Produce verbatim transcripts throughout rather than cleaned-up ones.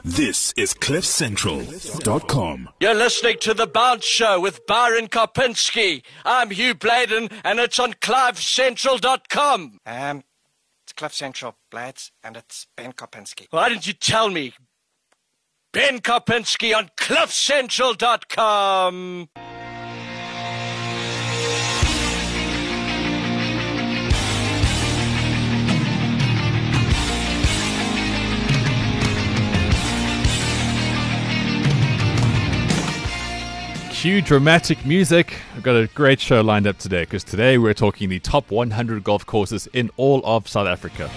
This is cliff central dot com. You're listening to The Bounce Show with Byron Kopinski. I'm Hugh Bladen, and it's on clive central dot com. Um, it's Cliff Central, Blades, and it's Ben Kopinski. Why didn't you tell me? Ben Kopinski on clive central dot com. Cue dramatic music. I've got a great show lined up today because today we're talking the top one hundred golf courses in all of South Africa.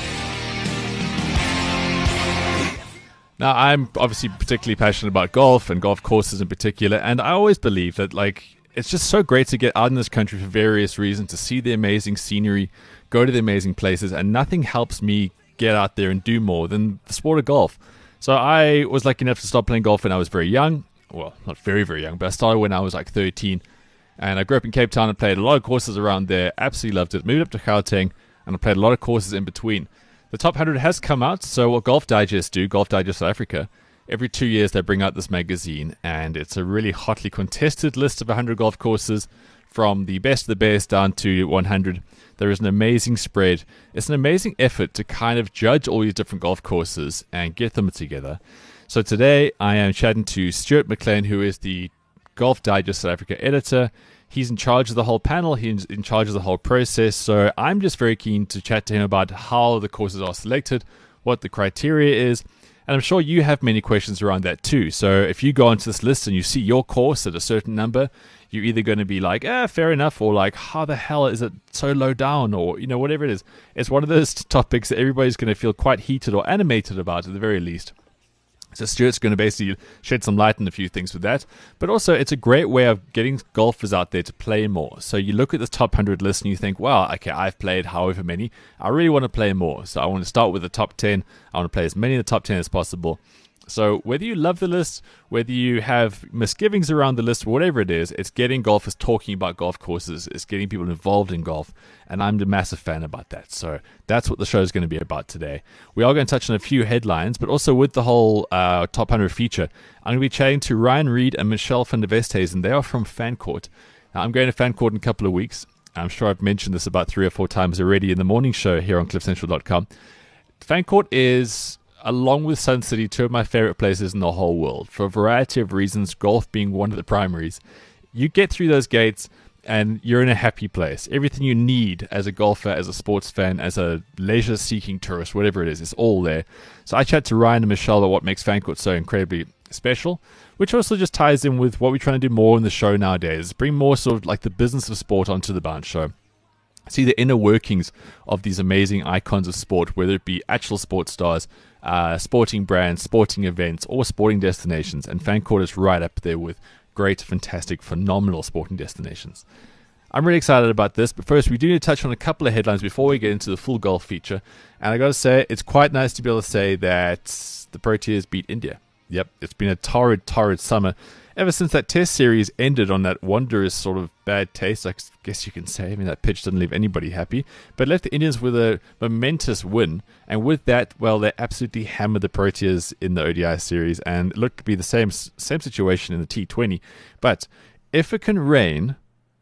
Now, I'm obviously particularly passionate about golf and golf courses in particular, and I always believe that like it's just so great to get out in this country for various reasons, to see the amazing scenery, go to the amazing places, and nothing helps me get out there and do more than the sport of golf. So I was lucky enough to start playing golf when I was very young. Well, not very, very young, but I started when I was like thirteen. And I grew up in Cape Town and played a lot of courses around there. Absolutely loved it. Moved up to Gauteng and I played a lot of courses in between. The top one hundred has come out. So what Golf Digest do, Golf Digest South Africa, every two years they bring out this magazine. And it's a really hotly contested list of one hundred golf courses from the best of the best down to one hundred. There is an amazing spread. It's an amazing effort to kind of judge all these different golf courses and get them together. So today I am chatting to Stuart McLean, who is the Golf Digest South Africa editor. He's in charge of the whole panel. He's in charge of the whole process. So I'm just very keen to chat to him about how the courses are selected, what the criteria is. And I'm sure you have many questions around that too. So if you go onto this list and you see your course at a certain number, you're either going to be like, eh, fair enough, or like, how the hell is it so low down, or, you know, whatever it is. It's one of those topics that everybody's going to feel quite heated or animated about at the very least. So Stuart's going to basically shed some light on a few things with that. But also, it's a great way of getting golfers out there to play more. So you look at the top one hundred list and you think, wow, okay, I've played however many. I really want to play more. So I want to start with the top ten. I want to play as many of the top ten as possible. So whether you love the list, whether you have misgivings around the list, whatever it is, it's getting golfers talking about golf courses. It's getting people involved in golf. And I'm a massive fan about that. So that's what the show is going to be about today. We are going to touch on a few headlines, but also with the whole uh, top one hundred feature, I'm going to be chatting to Ryan Reed and Michelle van der Westhuizen. They are from Fancourt. Now, I'm going to Fancourt in a couple of weeks. I'm sure I've mentioned this about three or four times already in the morning show here on cliff central dot com. Fancourt is, along with Sun City, two of my favorite places in the whole world for a variety of reasons, golf being one of the primaries. You get through those gates and you're in a happy place. Everything you need as a golfer, as a sports fan, as a leisure-seeking tourist, whatever it is, it's all there. So I chat to Ryan and Michelle about what makes Fancourt so incredibly special, which also just ties in with what we're trying to do more in the show nowadays. Bring more sort of like the business of sport onto the Bounce Show. See the inner workings of these amazing icons of sport, whether it be actual sports stars, uh, sporting brands, sporting events, or sporting destinations. And Fancourt is right up there with great, fantastic, phenomenal sporting destinations. I'm really excited about this, but first we do need to touch on a couple of headlines before we get into the full golf feature. And I got to say, it's quite nice to be able to say that the Proteas beat India. Yep, it's been a torrid, torrid summer. Ever since that test series ended on that wondrous sort of bad taste, I guess you can say. I mean, that pitch didn't leave anybody happy. But left the Indians with a momentous win. And with that, well, they absolutely hammered the Proteas in the O D I series. And it looked to be the same same situation in the T twenty. But if it can rain,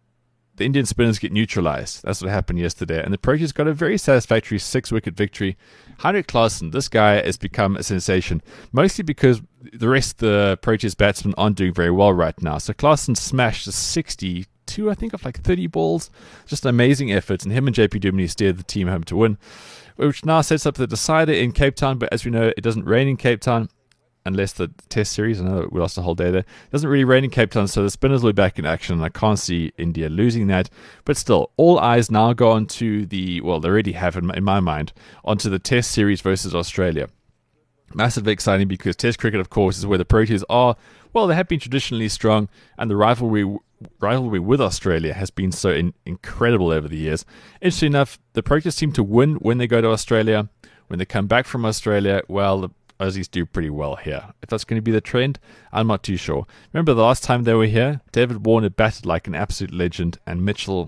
the Indian spinners get neutralized. That's what happened yesterday. And the Proteas got a very satisfactory six-wicket victory. Heinrich Klaasen, this guy has become a sensation, mostly because the rest of the Proteas batsmen aren't doing very well right now. So Klaasen smashed a sixty-two, I think, of like thirty balls. Just an amazing effort. And him and J P Duminy steered the team home to win, which now sets up the decider in Cape Town. But as we know, it doesn't rain in Cape Town. Unless the test series, I know we lost a whole day there. It doesn't really rain in Cape Town, so the spinners will be back in action, and I can't see India losing that. But still, all eyes now go on to the, well, they already have in my, in my mind, onto the test series versus Australia. Massively exciting because test cricket, of course, is where the Proteas are, well, they have been traditionally strong, and the rivalry rivalry with Australia has been so in, incredible over the years. Interesting enough, the Proteas seem to win when they go to Australia. When they come back from Australia, well, the Aussies do pretty well here. If that's going to be the trend, I'm not too sure. Remember the last time they were here? David Warner batted like an absolute legend, and Mitchell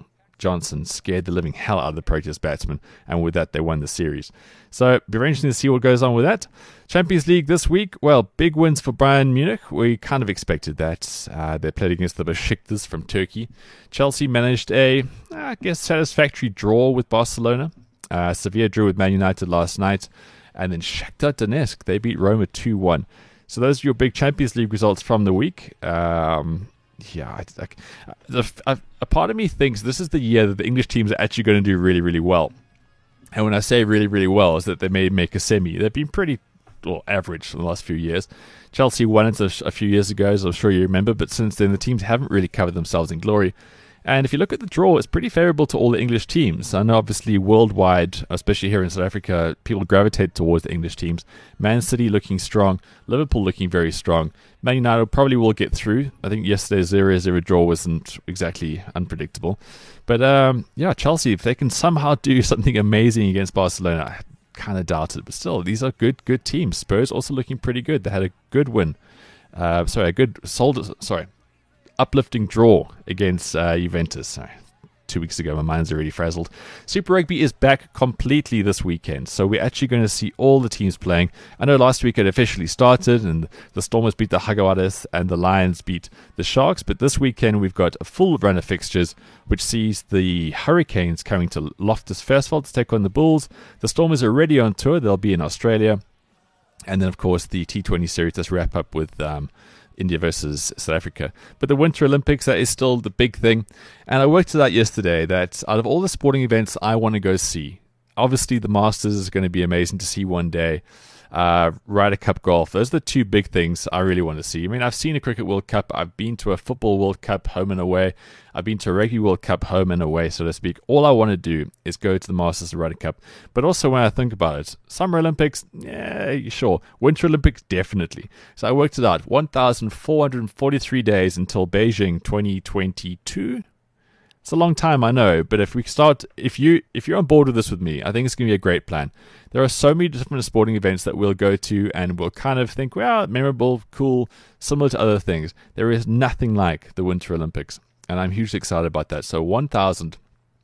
Johnson scared the living hell out of the Proteas batsmen, and with that, they won the series. So, be very interesting to see what goes on with that. Champions League this week, well, big wins for Bayern Munich. We kind of expected that. Uh, they played against the Besiktas from Turkey. Chelsea managed a, I guess, satisfactory draw with Barcelona. Uh, Sevilla drew with Man United last night. And then Shakhtar Donetsk, they beat Roma two one. So those are your big Champions League results from the week. Um, yeah, I, I, the, a, a part of me thinks this is the year that the English teams are actually going to do really, really well. And when I say really, really well, is that they may make a semi. They've been pretty well, average in the last few years. Chelsea won it a, a few years ago, as I'm sure you remember, but since then the teams haven't really covered themselves in glory. And if you look at the draw, it's pretty favourable to all the English teams. I know obviously worldwide, especially here in South Africa, people gravitate towards the English teams. Man City looking strong, Liverpool looking very strong. Man United probably will get through. I think yesterday's zero zero draw wasn't exactly unpredictable. But um, yeah, Chelsea, if they can somehow do something amazing against Barcelona, I kind of doubt it. But still, these are good, good teams. Spurs also looking pretty good. They had a good win. Uh, sorry, a good sold. Sorry. uplifting draw against uh, Juventus. Sorry, two weeks ago, my mind's already frazzled. Super Rugby is back completely this weekend, so we're actually going to see all the teams playing. I know last week it officially started, and the Stormers beat the Jaguares and the Lions beat the Sharks, but this weekend we've got a full run of fixtures, which sees the Hurricanes coming to Loftus Versfeld to take on the Bulls. The Stormers are already on tour. They'll be in Australia. And then, of course, the T twenty series. Let's wrap up with Um, India versus South Africa. But the Winter Olympics, that is still the big thing. And I worked it out yesterday that out of all the sporting events I want to go see, obviously the Masters is going to be amazing to see one day. Uh, Ryder Cup golf, those are the two big things I really want to see. I mean, I've seen a Cricket World Cup, I've been to a Football World Cup home and away, I've been to a Rugby World Cup home and away, so to speak. All I want to do is go to the Masters and Ryder Cup. But also when I think about it, Summer Olympics, yeah, sure. Winter Olympics, definitely. So I worked it out, one thousand four hundred forty-three days until Beijing twenty twenty-two. It's a long time, I know, but if we start, if you if you're on board with this with me, I think it's going to be a great plan. There are so many different sporting events that we'll go to, and we'll kind of think, well, memorable, cool, similar to other things. There is nothing like the Winter Olympics, and I'm hugely excited about that. So one thousand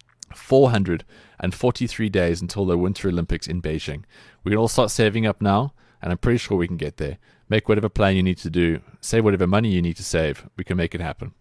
four hundred forty-three days until the Winter Olympics in Beijing. We can all start saving up now, and I'm pretty sure we can get there. Make whatever plan you need to do, save whatever money you need to save. We can make it happen.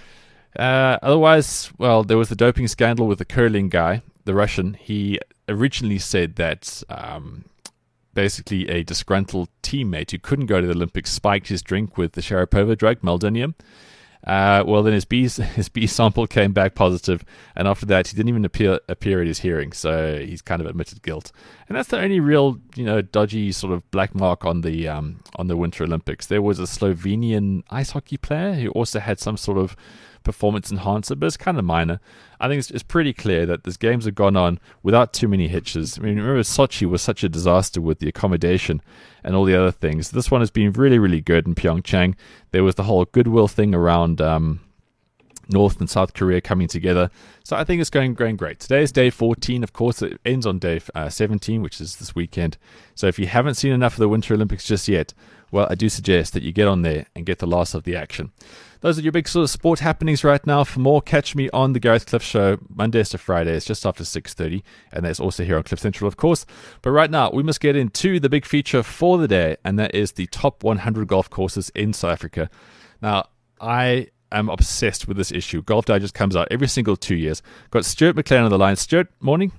Uh, otherwise, well, there was the doping scandal with the curling guy, the Russian. He originally said that um, basically a disgruntled teammate who couldn't go to the Olympics spiked his drink with the Sharapova drug, meldonium. Uh, well, then his B his B sample came back positive, and after that, he didn't even appear appear at his hearing. So he's kind of admitted guilt, and that's the only real, you know, dodgy sort of black mark on the um, on the Winter Olympics. There was a Slovenian ice hockey player who also had some sort of performance enhancer, but it's kind of minor. I think it's, it's pretty clear that these games have gone on without too many hitches. I mean, remember Sochi was such a disaster with the accommodation and all the other things. This one has been really, really good in Pyeongchang. There was the whole goodwill thing around um, North and South Korea coming together. So I think it's going, going great. Today is day fourteen. Of course, it ends on day uh, seventeen, which is this weekend. So if you haven't seen enough of the Winter Olympics just yet, well, I do suggest that you get on there and get the last of the action. Those are your big sort of sport happenings right now. For more, catch me on the Gareth Cliff Show, Mondays to Fridays, just after six thirty. And that's also here on Cliff Central, of course. But right now, we must get into the big feature for the day, and that is the top one hundred golf courses in South Africa. Now, I am obsessed with this issue. Golf Digest comes out every single two years. Got Stuart McLean on the line. Stuart, morning.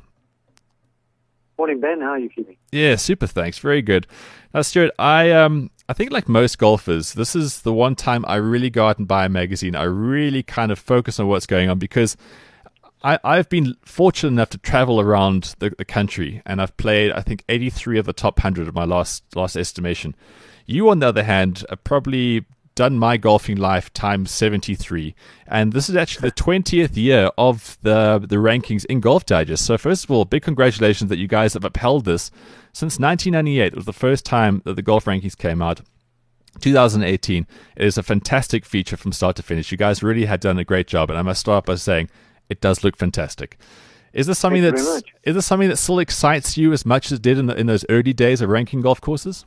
Morning, Ben. How are you keeping? Yeah, super, thanks. Very good. Now, Stuart, I um, I think like most golfers, this is the one time I really go out and buy a magazine. I really kind of focus on what's going on because I, I've been fortunate enough to travel around the, the country, and I've played, I think, eighty-three of the top one hundred of my last last estimation. You, on the other hand, are probably done my golfing life times seventy-three, and this is actually the twentieth year of the the rankings in Golf Digest. So first of all, big congratulations that you guys have upheld this. Since nineteen ninety-eight, it was the first time that the golf rankings came out. two thousand eighteen, it is a fantastic feature from start to finish. You guys really had done a great job, and I must start by saying it does look fantastic. Is this something Thank you that's very much. is this something that still excites you as much as it did in the, in those early days of ranking golf courses?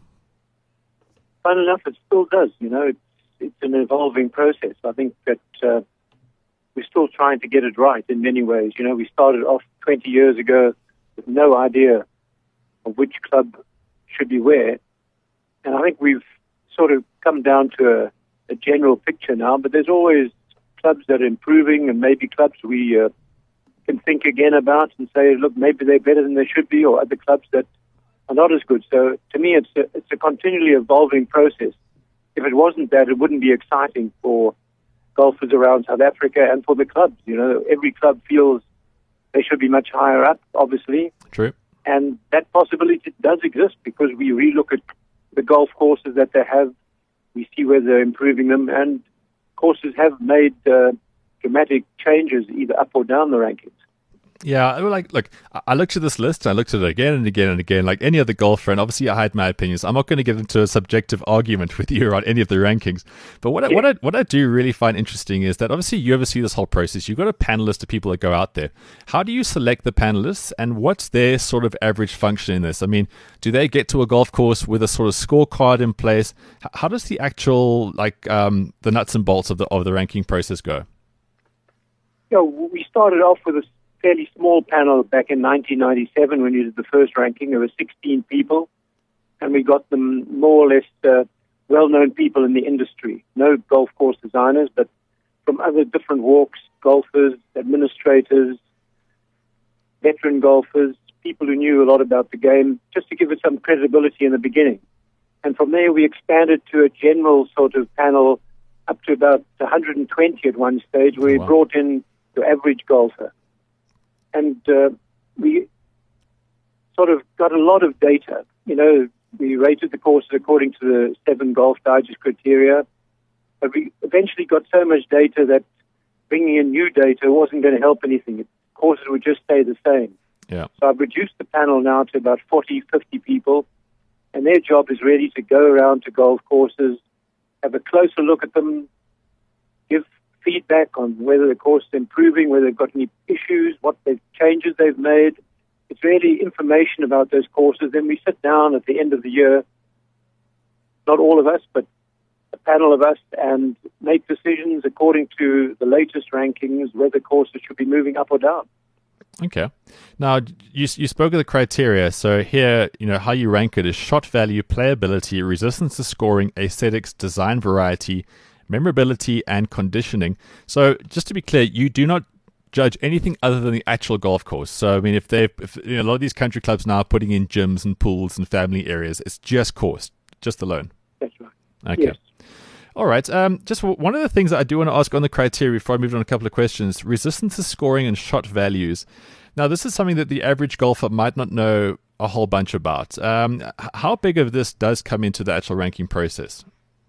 Fun enough, it still does. You know, it's, it's an evolving process. I think that uh, we're still trying to get it right in many ways. You know, we started off twenty years ago with no idea of which club should be where. And I think we've sort of come down to a, a general picture now, but there's always clubs that are improving and maybe clubs we uh, can think again about and say, look, maybe they're better than they should be, or other clubs that are not as good. So to me, it's a, it's a continually evolving process. If it wasn't that, it wouldn't be exciting for golfers around South Africa and for the clubs. You know, every club feels they should be much higher up, obviously. True. And that possibility does exist because we relook at the golf courses that they have. We see where they're improving them, and courses have made uh, dramatic changes either up or down the rankings. Yeah, I like look. I looked at this list. I looked at it again and again and again, like any other golfer. And obviously, I had my opinions. I'm not going to get into a subjective argument with you on any of the rankings. But what I, yeah. what I what I do really find interesting is that obviously you oversee this whole process. You've got a panelist of people that go out there. How do you select the panelists, and what's their sort of average function in this? I mean, do they get to a golf course with a sort of scorecard in place? How does the actual like um, the nuts and bolts of the of the ranking process go? Yeah, we started off with a fairly small panel back in nineteen ninety-seven when we did the first ranking. There were sixteen people, and we got them more or less uh, well-known people in the industry. No golf course designers, but from other different walks, golfers, administrators, veteran golfers, people who knew a lot about the game, just to give it some credibility in the beginning. And from there, we expanded to a general sort of panel up to about one hundred twenty at one stage, where Oh, we wow. brought in the average golfer. And uh, we sort of got a lot of data. You know, we rated the courses according to the seven Golf Digest criteria, but we eventually got so much data that bringing in new data wasn't going to help anything. Courses would just stay the same. Yeah. So I've reduced the panel now to about forty, fifty people, and their job is really to go around to golf courses, have a closer look at them, give feedback on whether the course is improving, whether they've got any issues, what the changes they've made. It's really information about those courses. Then we sit down at the end of the year, not all of us, but a panel of us, and make decisions according to the latest rankings, whether courses should be moving up or down. Okay. Now, you you spoke of the criteria. So here, you know, how you rank it is shot value, playability, resistance to scoring, aesthetics, design variety, memorability, and conditioning. So just to be clear, you do not judge anything other than the actual golf course. So, I mean, if they, if you know, a lot of these country clubs now are putting in gyms and pools and family areas, it's just course, just alone. That's right. Okay. Yes. All right. Um, just w- one of the things that I do want to ask on the criteria before I move on a couple of questions: resistance to scoring and shot values. Now, this is something that the average golfer might not know a whole bunch about. Um, h- how big of this does come into the actual ranking process?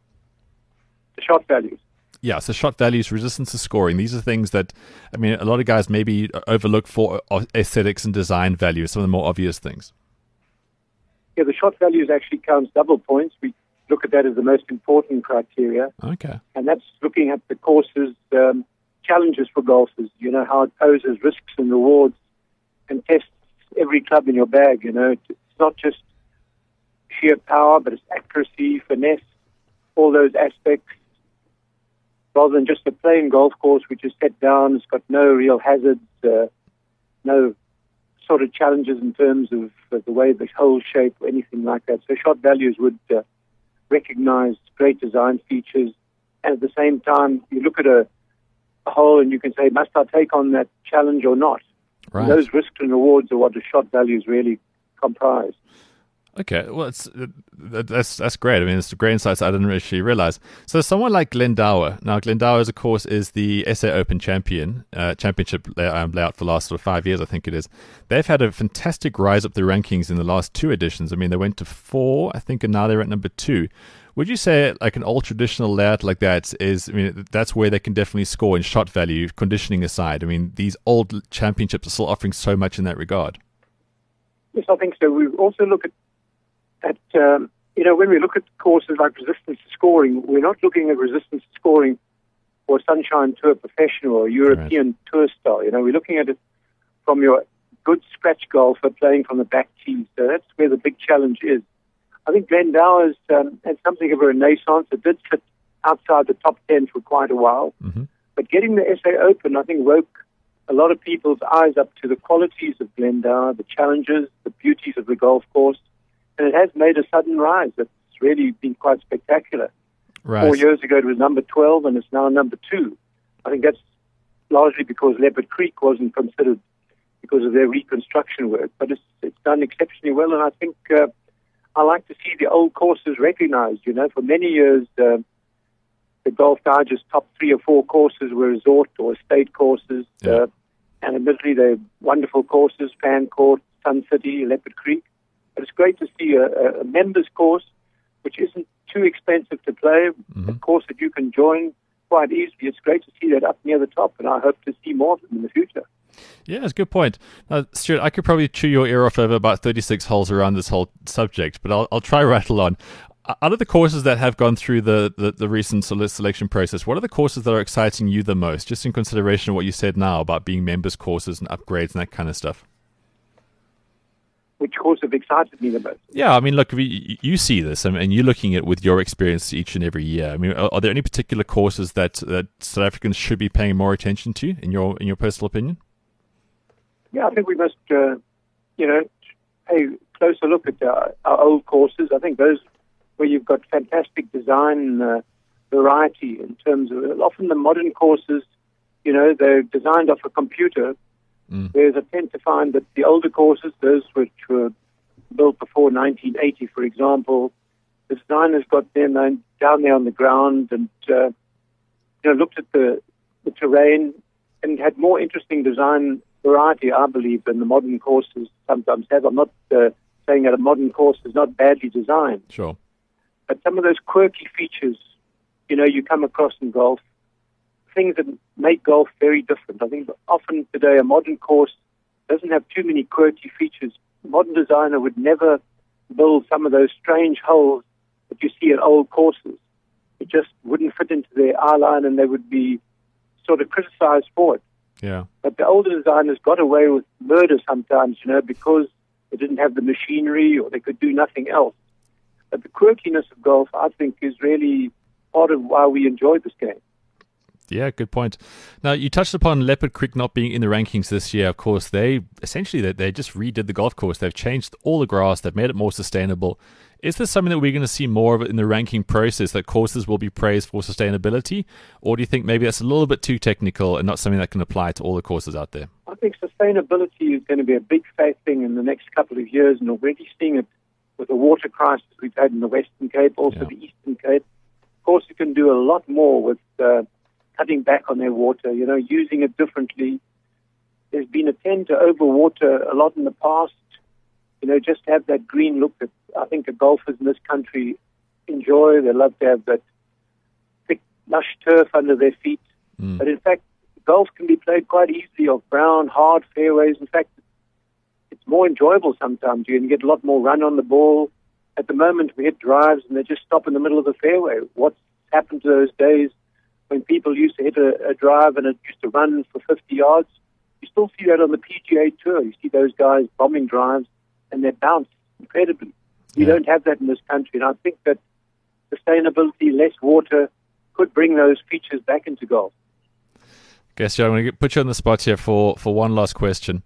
The shot values. Yeah, so shot values, resistance to scoring. These are things that, I mean, a lot of guys maybe overlook for aesthetics and design value, some of the more obvious things. Yeah, the shot values actually counts double points. We look at that as the most important criteria, Okay. and that's looking at the course's um, challenges for golfers. You know, how it poses risks and rewards and tests every club in your bag. You know, it's not just sheer power, but it's accuracy, finesse, all those aspects. Rather than just a plain golf course which is set down, it's got no real hazards, uh, no sort of challenges in terms of uh, the way the hole shape or anything like that. So shot values would uh, recognize great design features, and at the same time, you look at a, a hole and you can say, must I take on that challenge or not? Right. And those risks and rewards are what the shot values really comprise. Okay, well, it's, uh, that's that's great. I mean, it's great insights I didn't actually realize. So, someone like Glenn Dower. Now, Glenn Dower, of course, is the S A Open champion, uh, championship lay, um, layout for the last sort of five years, I think it is. They've had a fantastic rise up the rankings in the last two editions. I mean, they went to four, I think, and now they're at number two. Would you say like an old traditional layout like that is, I mean, that's where they can definitely score in shot value, conditioning aside? I mean, these old championships are still offering so much in that regard. Yes, I think so. We also look at At, um, you know, when we look at courses like resistance to scoring, we're not looking at resistance to scoring for a Sunshine Tour professional or European right. Tour star. You know, we're looking at it from your good scratch golfer playing from the back tee. So that's where the big challenge is. I think Glenn Dower's um, had something of a renaissance. It did sit outside the top ten for quite a while. Mm-hmm. But getting the S A Open, I think, woke a lot of people's eyes up to the qualities of Glendower, the challenges, the beauties of the golf course, and it has made a sudden rise. It's really been quite spectacular. Right. Four years ago, it was number twelve, and it's now number two. I think that's largely because Leopard Creek wasn't considered because of their reconstruction work, but it's it's done exceptionally well, and I think uh, I like to see the old courses recognized. You know, for many years, uh, the Golf Digest top three or four courses were resort or estate courses, Yeah. uh, and admittedly they're wonderful courses, Fan Court, Sun City, Leopard Creek. But it's great to see a, a members course, which isn't too expensive to play, Mm-hmm. a course that you can join quite easily. It's great to see that up near the top, and I hope to see more of them in the future. Yeah, that's a good point. Now, Stuart, I could probably chew your ear off over about thirty-six holes around this whole subject, but I'll, I'll try rattle on. Out of the courses that have gone through the, the, the recent selection process, what are the courses that are exciting you the most, just in consideration of what you said now about being members courses and upgrades and that kind of stuff? Which course have excited me the most? Yeah, I mean, look, you, you see this, and and you're looking at it with your experience each and every year. I mean, are, are there any particular courses that, that South Africans should be paying more attention to, in your in your personal opinion? Yeah, I think we must, uh, you know, pay a closer look at our, our old courses. I think those where you've got fantastic design uh, variety in terms of, often the modern courses, you know, they're designed off a computer, Mm. whereas I tend to find that the older courses, those which were built before nineteen eighty, for example, the designers got them down there on the ground and, uh, you know, looked at the, the terrain and had more interesting design variety, I believe, than the modern courses sometimes have. I'm not uh, saying that a modern course is not badly designed, Sure. but some of those quirky features, you know, you come across in golf, things that make golf very different. I think often today a modern course doesn't have too many quirky features. A modern designer would never build some of those strange holes that you see at old courses. It just wouldn't fit into their eye line, and they would be sort of criticized for it. Yeah. But the older designers got away with murder sometimes, you know, because they didn't have the machinery or they could do nothing else. But the quirkiness of golf, I think, is really part of why we enjoy this game. Yeah, good point. Now, you touched upon Leopard Creek not being in the rankings this year. Of course, they essentially they, they just redid the golf course. They've changed all the grass. They've made it more sustainable. Is this something that we're going to see more of it in the ranking process, that courses will be praised for sustainability? Or do you think maybe that's a little bit too technical and not something that can apply to all the courses out there? I think sustainability is going to be a big fat thing in the next couple of years, and already seeing it with the water crisis we've had in the Western Cape, also Yeah. the Eastern Cape. Of course, you can do a lot more with uh, cutting back on their water, you know, using it differently. There's been a tend to overwater a lot in the past, you know, just have that green look that I think the golfers in this country enjoy. They love to have that thick, lush turf under their feet. Mm. But in fact, golf can be played quite easily off brown, hard fairways. In fact, it's more enjoyable sometimes. You can get a lot more run on the ball. At the moment, we hit drives and they just stop in the middle of the fairway. What's happened to those days when people used to hit a, a drive and it used to run for fifty yards? You still see that on the P G A Tour. You see those guys bombing drives and they bounce incredibly. We Yeah. don't have that in this country, and I think that sustainability, less water, could bring those features back into golf. Guess I'm going to put you on the spot here for, for one last question.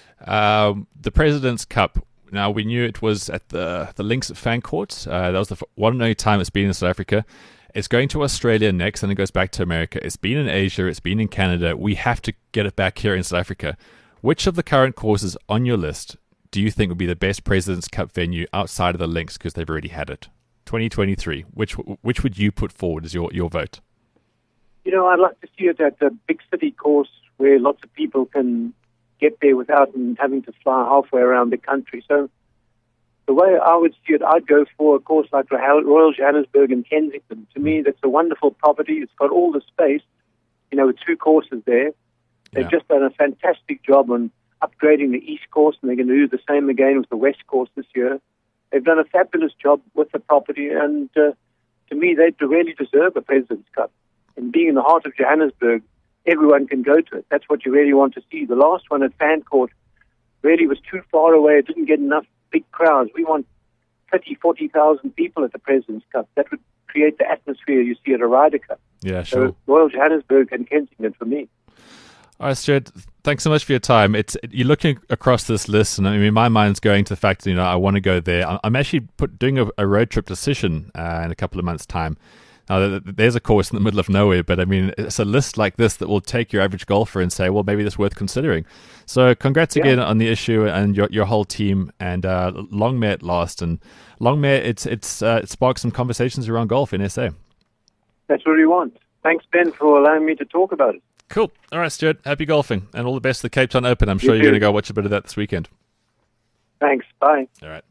Um, the President's Cup. Now, we knew it was at the the Links at Fan Court. Uh, that was the f- one and only time it's been in South Africa. It's going to Australia next, and it goes back to America. It's been in Asia. It's been in Canada. We have to get it back here in South Africa. Which of the current courses on your list do you think would be the best President's Cup venue outside of the Links, because they've already had it? twenty twenty-three. Which which would you put forward as your, your vote? You know, I'd like to see it at a big city course where lots of people can get there without having to fly halfway around the country. So the way I would see it, I'd go for a course like Royal Johannesburg and Kensington. To me, that's a wonderful property. It's got all the space, you know, with two courses there. They've Yeah. just done a fantastic job on upgrading the East course, and they're going to do the same again with the West course this year. They've done a fabulous job with the property, and uh, to me, they really deserve a President's Cup. And being in the heart of Johannesburg, everyone can go to it. That's what you really want to see. The last one at Fan Court really was too far away. It didn't get enough big crowds. We want thirty, forty thousand people at the President's Cup. That would create the atmosphere atmosphere you see at a Ryder Cup. Yeah, sure. So Royal Johannesburg and Kensington for me. All right, Stuart, thanks so much for your time. It's You're looking across this list, and I mean, my mind's going to the fact that, you know, I want to go there. I'm actually put, doing a, a road trip decision uh, in a couple of months' time. Now, there's a course in the middle of nowhere, but I mean, it's a list like this that will take your average golfer and say, well, maybe that's worth considering. So congrats Yeah. again on the issue and your your whole team, and uh, long may it last. And long may it's it's uh, it sparks some conversations around golf in S A. That's what we want. Thanks, Ben, for allowing me to talk about it. Cool. All right, Stuart, happy golfing, and all the best to the Cape Town Open. I'm sure You you're going to too. go watch a bit of that this weekend. Thanks. Bye. All right.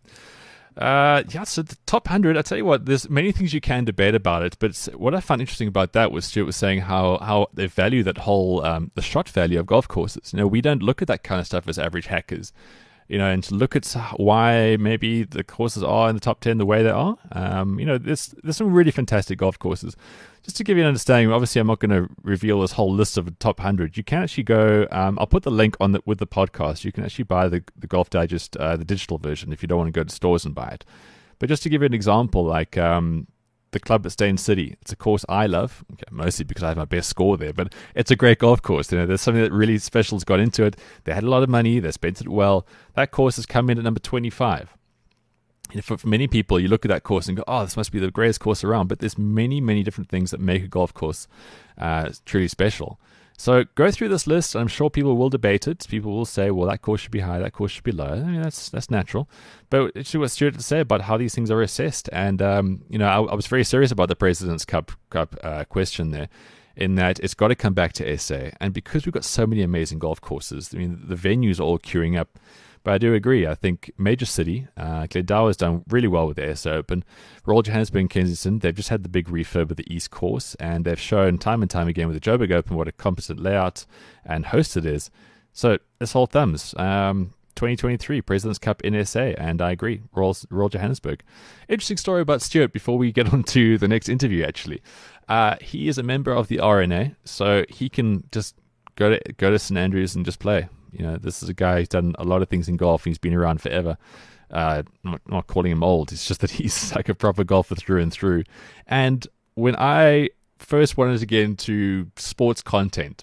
Uh, yeah, so the top one hundred, I tell you what, there's many things you can debate about it, but what I found interesting about that was Stuart was saying how, how they value that whole, um, the shot value of golf courses. You know, we don't look at that kind of stuff as average hackers, you know, and to look at why maybe the courses are in the top ten the way they are. Um, you know, there's, there's some really fantastic golf courses. Just to give you an understanding, obviously I'm not going to reveal this whole list of the top one hundred. You can actually go, um, I'll put the link on the, with the podcast. You can actually buy the, the Golf Digest, uh, the digital version, if you don't want to go to stores and buy it. But just to give you an example, like um, the club at Stain City, it's a course I love, okay, mostly because I have my best score there, but it's a great golf course. You know, there's something that really special's got into it. They had a lot of money, they spent it well. That course has come in at number twenty-five. You know, for, for many people, you look at that course and go, oh, this must be the greatest course around. But there's many, many different things that make a golf course uh, truly special. So go through this list. I'm sure people will debate it. People will say, well, that course should be high, that course should be low. I mean, that's that's natural. But actually what Stuart had to say about how these things are assessed. And, um, you know, I, I was very serious about the President's Cup, Cup uh, question there, in that it's got to come back to S A. And because we've got so many amazing golf courses, I mean, the venues are all queuing up. But I do agree. I think Major City, uh, Glendower has done really well with the S A Open. Royal Johannesburg and Kensington, they've just had the big refurb of the East Course, and they've shown time and time again with the Joburg Open what a competent layout and host it is. So it's all thumbs. Um, twenty twenty-three President's Cup in S A, and I agree, Royal, Royal Johannesburg. Interesting story about Stuart before we get on to the next interview, actually. Uh, he is a member of the R N A, so he can just go to go to Saint Andrews and just play. You know, this is a guy who's done a lot of things in golf. He's been around forever. Uh, not, not calling him old. It's just that he's like a proper golfer through and through. And when I first wanted to get into sports content,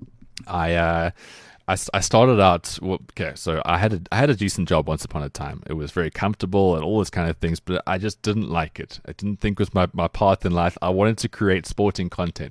I uh, I, I started out. Well, okay, so I had a I had a decent job once upon a time. It was very comfortable and all this kind of things, but I just didn't like it. I didn't think it was my my path in life. I wanted to create sporting content,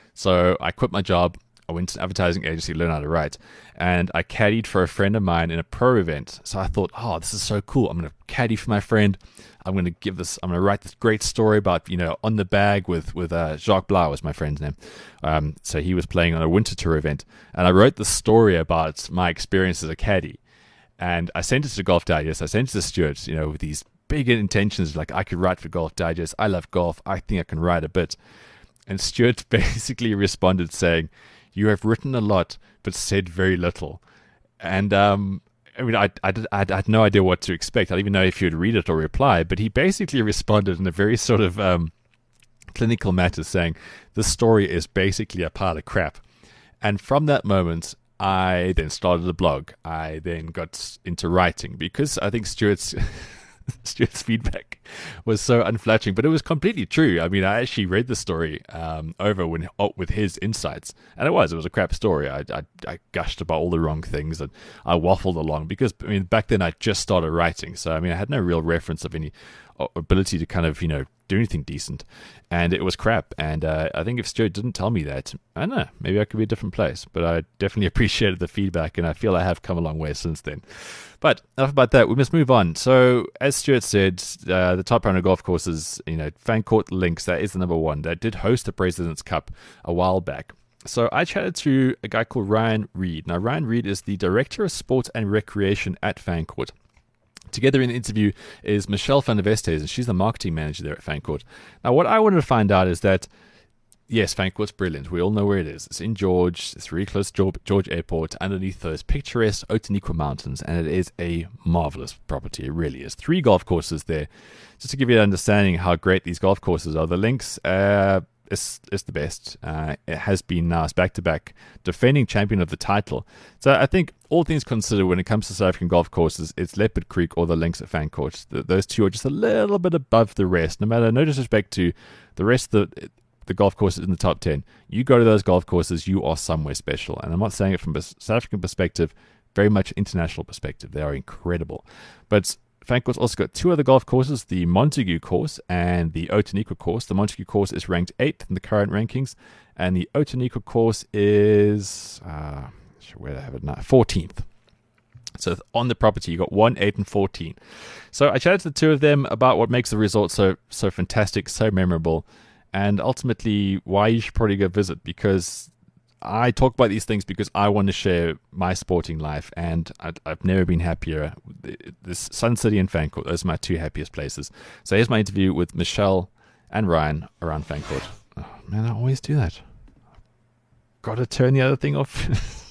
so I quit my job. I went to an advertising agency, learn how to write, and I caddied for a friend of mine in a pro event. So I thought, oh, this is so cool. I'm going to caddy for my friend. I'm going to give this, I'm going to write this great story about, you know, on the bag with, with uh, Jacques Blau was my friend's name. Um, so he was playing on a winter tour event, and I wrote the story about my experience as a caddy. And I sent it to Golf Digest. I sent it to Stuart, you know, with these big intentions, like I could write for Golf Digest. I love golf. I think I can write a bit. And Stuart basically responded saying, you have written a lot, but said very little. And, um, I mean, I, I, did, I had no idea what to expect. I didn't even know if he would read it or reply, but he basically responded in a very sort of um, clinical manner saying, this story is basically a pile of crap. And from that moment, I then started a blog. I then got into writing because I think Stuart's... Stuart's feedback was so unflattering, but it was completely true. I mean, I actually read the story um, over when, with his insights, and it was it was a crap story. I, I, I gushed about all the wrong things, and I waffled along because I mean, back then I just started writing, so I mean, I had no real reference of any ability to kind of you know do anything decent, and it was crap. And uh, I think if Stuart didn't tell me that, I don't know, maybe I could be a different place. But I definitely appreciated the feedback, and I feel I have come a long way since then. But enough about that. We must move on. So, as Stuart said, uh, the top one hundred golf courses, you know, Fancourt Links, that is the number one. That did host the President's Cup a while back. So, I chatted to a guy called Ryan Reed. Now, Ryan Reed is the Director of Sport and Recreation at Fancourt. Together in the interview is Michelle van der Vestes, and she's the marketing manager there at Fancourt. Now, what I wanted to find out is that, yes, Fancourt's brilliant. We all know where it is. It's in George. It's really close to George Airport, underneath those picturesque Outeniqua Mountains, and it is a marvelous property. It really is. Three golf courses there. Just to give you an understanding how great these golf courses are, the links, uh, is is the best. Uh, it has been now. It's back-to-back defending champion of the title. So I think all things considered, when it comes to South African golf courses, it's Leopard Creek or the Links at Fancourt. The, those two are just a little bit above the rest. No matter, no disrespect to the rest of the, the golf courses in the top ten. You go to those golf courses, you are somewhere special. And I'm not saying it from a South African perspective, very much international perspective. They are incredible. But Fancourt's also got two other golf courses, the Montague course and the Outeniqua course. The Montague course is ranked eighth in the current rankings, and the Outeniqua course is, uh, where do I have it now? fourteenth. So on the property, you got one, eight, and fourteen. So I chatted to the two of them about what makes the resort so so fantastic, so memorable, and ultimately why you should probably go visit, because I talk about these things because I want to share my sporting life, and I, I've never been happier. This Sun City and Fancourt, those are my two happiest places. So here's my interview with Michelle and Ryan around Fancourt. Oh, man, I always do that. Got to turn the other thing off.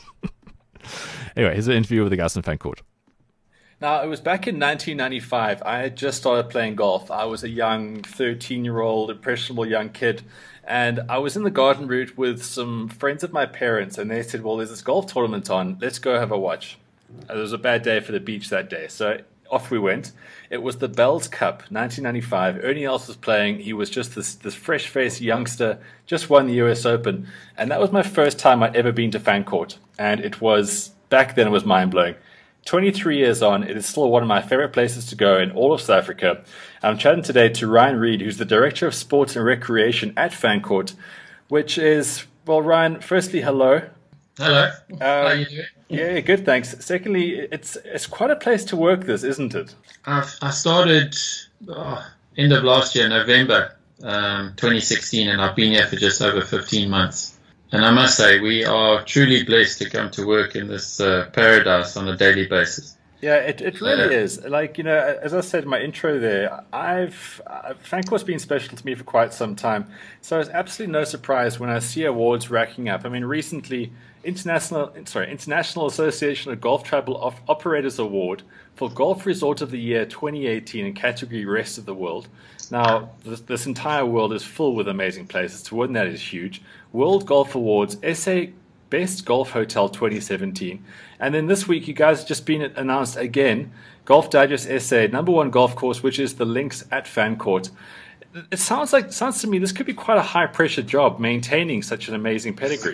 Anyway, here's an interview with the guys in Fancourt. Now, it was back in nineteen ninety-five. I had just started playing golf. I was a young thirteen-year-old, impressionable young kid. And I was in the garden route with some friends of my parents, and they said, well, there's this golf tournament on. Let's go have a watch. It was a bad day for the beach that day, so off we went. It was the Bells Cup, nineteen ninety-five. Ernie Els was playing. He was just this, this fresh-faced youngster, just won the U S Open. And that was my first time I'd ever been to Fancourt. And it was, back then it was mind-blowing. twenty-three years on, it is still one of my favorite places to go in all of South Africa. I'm chatting today to Ryan Reid, who's the Director of Sports and Recreation at Fancourt, which is, well, Ryan, firstly, hello. Hello. Um, How are you doing? Yeah, good, thanks. Secondly, it's it's quite a place to work this, isn't it? I've, I started oh, end of last year, November um, twenty sixteen, and I've been here for just over fifteen months. And I must say, we are truly blessed to come to work in this uh, paradise on a daily basis. Yeah, it, it really is. Like, you know, as I said in my intro there, I've uh, Fancourt's been special to me for quite some time. So it's absolutely no surprise when I see awards racking up. I mean, recently, International sorry, International Association of Golf Travel Op- Operators Award for Golf Resort of the Year twenty eighteen in category Rest of the World. Now, this, this entire world is full with amazing places. To win that is huge. World Golf Awards, S A Best Golf Hotel twenty seventeen. And then this week, you guys have just been announced again, Golf Digest S A, number one golf course, which is the Links at Fancourt. It sounds like, sounds to me, this could be quite a high-pressure job, maintaining such an amazing pedigree.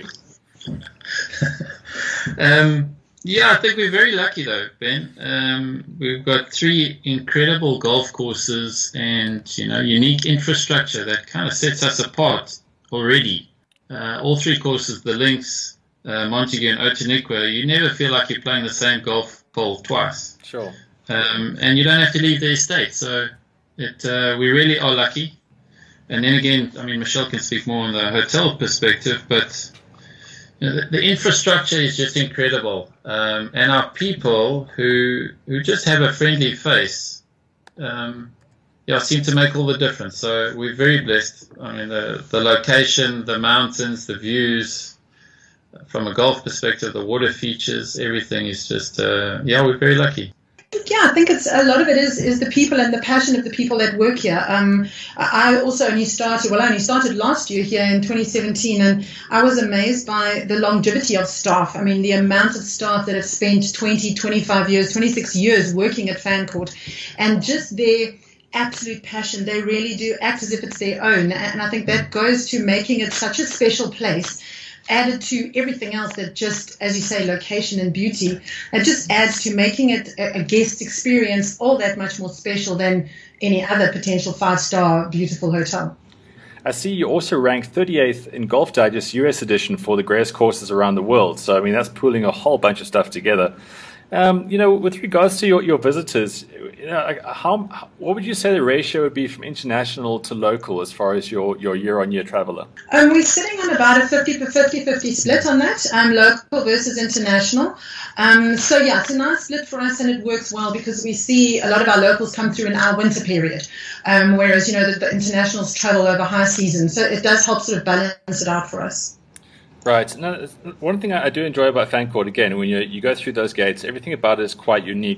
um, yeah, I think we're very lucky, though, Ben. Um, we've got three incredible golf courses and, you know, unique infrastructure that kind of sets us apart already. Uh, all three courses, the Links, uh, Montague and Outeniqua, you never feel like you're playing the same golf hole twice. Sure. Um, and you don't have to leave the estate. So it, uh, we really are lucky. And then again, I mean, Michelle can speak more on the hotel perspective, but you know, the, the infrastructure is just incredible. Um, and our people who who just have a friendly face, um, yeah, seem to make all the difference. So we're very blessed. I mean, the, the location, the mountains, the views, from a golf perspective, the water features, everything is just, uh, yeah, we're very lucky. Yeah, I think it's a lot of it is is the people and the passion of the people that work here. Um, I also only started, well, I only started last year here in twenty seventeen, and I was amazed by the longevity of staff. I mean, the amount of staff that have spent twenty, twenty-five years, twenty-six years working at Fancourt, and just their absolute passion. They really do act as if it's their own, and I think that goes to making it such a special place. Added to everything else that just, as you say, location and beauty, it just adds to making it a, a guest experience all that much more special than any other potential five-star beautiful hotel. I see you also ranked thirty-eighth in Golf Digest U S edition for the greatest courses around the world. So, I mean, that's pulling a whole bunch of stuff together. Um, you know, with regards to your, your visitors, you know, like how what would you say the ratio would be from international to local as far as your, your year-on-year traveller? Um, we're sitting on about a fifty fifty split on that, um, local versus international. Um, so, yeah, it's a nice split for us, and it works well because we see a lot of our locals come through in our winter period, um, whereas, you know, the, the internationals travel over high season. So it does help sort of balance it out for us. Right. Now, one thing I do enjoy about Fancourt, again, when you you go through those gates, everything about it is quite unique.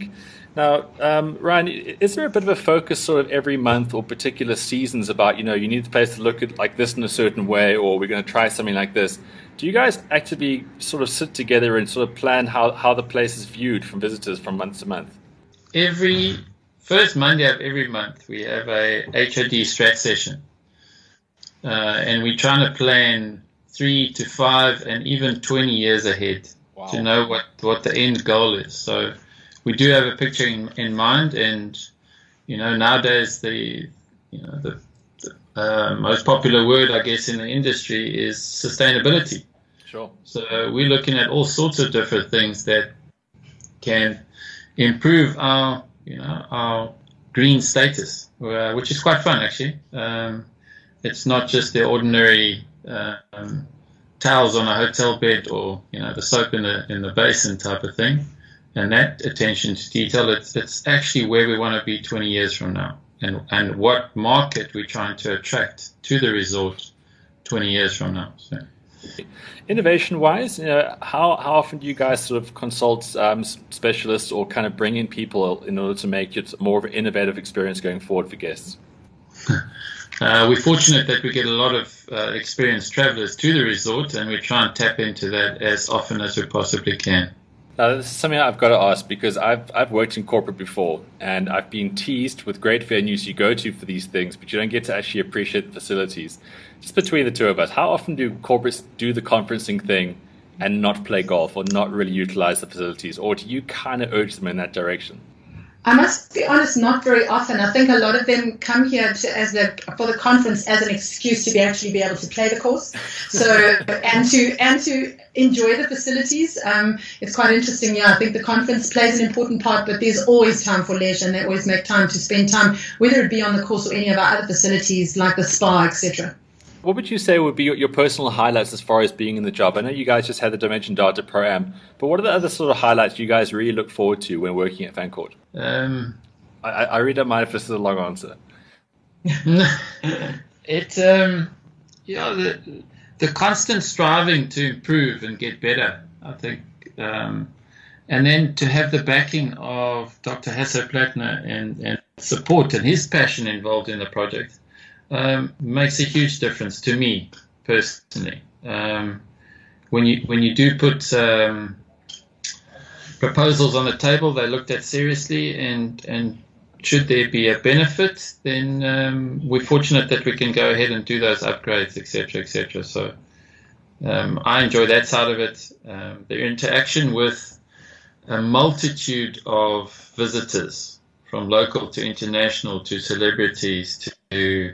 Now, um, Ryan, is there a bit of a focus sort of every month or particular seasons about, you know, you need the place to look at like this in a certain way, or we're going to try something like this? Do you guys actively sort of sit together and sort of plan how, how the place is viewed from visitors from month to month? Every first Monday of every month, we have a H O D strat session. Uh, and we're trying to plan three to five and even twenty years ahead. Wow. To know what, what the end goal is. So we do have a picture in, in mind, and you know nowadays the you know the, the uh, most popular word I guess in the industry is sustainability. Sure. So we're looking at all sorts of different things that can improve our you know our green status, uh, which is quite fun actually. Um, it's not just the ordinary uh, um, towels on a hotel bed, or you know the soap in the in the basin type of thing, and that attention to detail. It's it's actually where we want to be twenty years from now, and and what market we're trying to attract to the resort twenty years from now. So. Innovation wise, you know, how how often do you guys sort of consult um, specialists or kind of bring in people in order to make it more of an innovative experience going forward for guests? Uh, we're fortunate that we get a lot of uh, experienced travelers to the resort, and we try and tap into that as often as we possibly can. Now, this is something I've got to ask, because I've I've worked in corporate before, and I've been teased with great venues you go to for these things, but you don't get to actually appreciate the facilities. Just between the two of us, how often do corporates do the conferencing thing and not play golf or not really utilize the facilities, or do you kind of urge them in that direction? I must be honest, not very often. I think a lot of them come here to, as the for the conference as an excuse to be actually be able to play the course, so and to and to enjoy the facilities. Um, it's quite interesting. Yeah, I think the conference plays an important part, but there's always time for leisure, and they always make time to spend time, whether it be on the course or any of our other facilities like the spa, et cetera. What would you say would be your, your personal highlights as far as being in the job? I know you guys just had the Dimension Data Pro-Am, but what are the other sort of highlights you guys really look forward to when working at Fancourt? Um, I, I really don't mind if this is a long answer. it, um, you know, the, the constant striving to improve and get better, I think, um, and then to have the backing of Doctor Hasso Plattner and, and support and his passion involved in the project. Um, makes a huge difference to me personally. Um, when you when you do put um, proposals on the table, they're looked at seriously, and and should there be a benefit, then um, we're fortunate that we can go ahead and do those upgrades, et cetera, et cetera. So um, I enjoy that side of it. Um, the interaction with a multitude of visitors, from local to international to celebrities to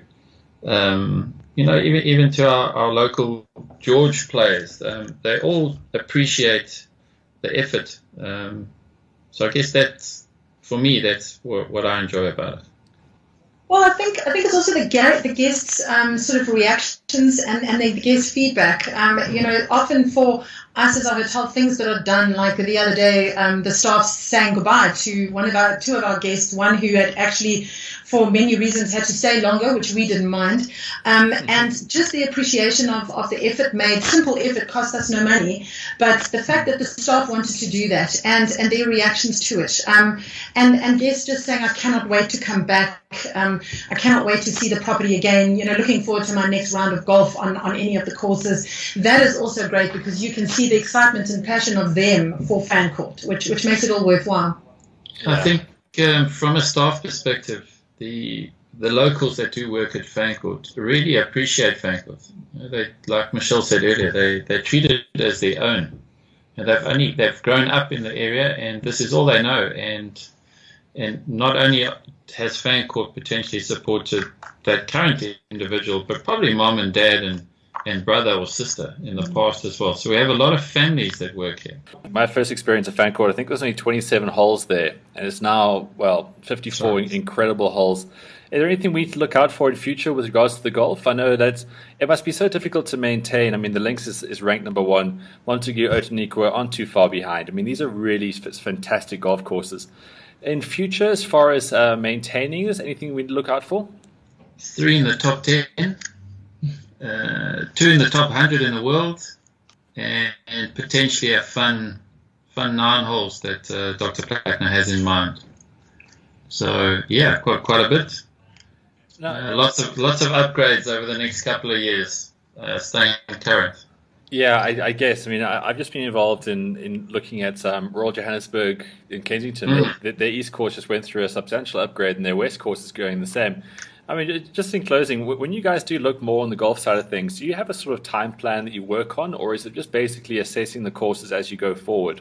Um, you know, even even to our, our local George players, um, they all appreciate the effort. Um, so I guess that's, for me, that's what, what I enjoy about it. Well, I think I think it's also the ga- the guests' um, sort of reactions and, and the guest feedback. Um, you know, often for us as a hotel, things that are done, like the other day, um, the staff sang goodbye to one of our two of our guests, one who had actually, for many reasons, had to stay longer, which we didn't mind. Um, and just the appreciation of, of the effort made. Simple effort cost us no money, but the fact that the staff wanted to do that and, and their reactions to it. Um, and, and guests just saying, I cannot wait to come back. Um, I cannot wait to see the property again. You know, looking forward to my next round of golf on, on any of the courses. That is also great, because you can see the excitement and passion of them for Fancourt, which which makes it all worthwhile. I think um, from a staff perspective, the the locals that do work at Fancourt really appreciate Fancourt. You know, they, like Michelle said earlier, they they treat it as their own. And they've only they've grown up in the area, and this is all they know. And and not only has Fancourt potentially supported that current individual, but probably mom and dad and and brother or sister in the past as well. So we have a lot of families that work here. My first experience at Fancourt, I think there was only twenty-seven holes there, and it's now, well, fifty-four right. incredible holes. Is there anything we need to look out for in future with regards to the golf? I know that it must be so difficult to maintain. I mean, the Links is, is ranked number one. Montague, Outeniqua aren't too far behind. I mean, these are really fantastic golf courses. In future, as far as uh, maintaining this, anything we need to look out for? Three in the top ten. Uh, two in the top one hundred in the world, and, and potentially a fun, fun nine holes that uh, Doctor Plattner has in mind. So yeah, quite quite a bit. No, uh, lots of lots of upgrades over the next couple of years, uh, staying current. Yeah, I, I guess. I mean, I, I've just been involved in, in looking at um, Royal Johannesburg in Kensington. Mm. Their, their East Course just went through a substantial upgrade, and their West Course is going the same. I mean, just in closing, when you guys do look more on the golf side of things, do you have a sort of time plan that you work on, or is it just basically assessing the courses as you go forward?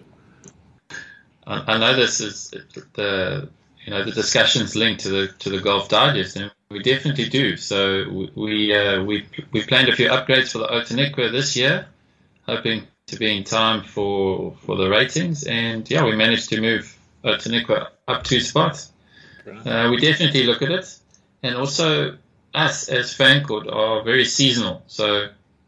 I, I know this is the you know the discussions linked to the to the Golf Digest, and we definitely do. So we uh, we we planned a few upgrades for the Outeniqua this year, hoping to be in time for for the ratings, and yeah, we managed to move Outeniqua up two spots. Uh, we definitely look at it, and also us as Fancourt are very seasonal. So